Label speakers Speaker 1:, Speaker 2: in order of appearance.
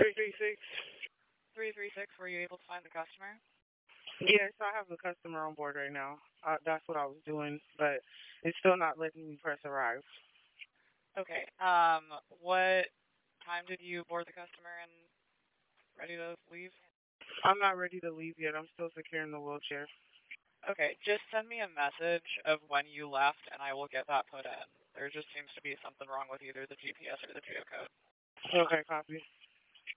Speaker 1: 336.
Speaker 2: 336, were you able to find the customer?
Speaker 1: Yes, I have a customer on board right now. That's what I was doing, but it's still not letting me press arrive.
Speaker 2: Okay. What time did you board the customer and ready to leave?
Speaker 1: I'm not ready to leave yet. I'm still securing the wheelchair.
Speaker 2: Okay, just send me a message of when you left, and I will get that put in. There just seems to be something wrong with either the GPS or the geocode.
Speaker 1: Okay, copy.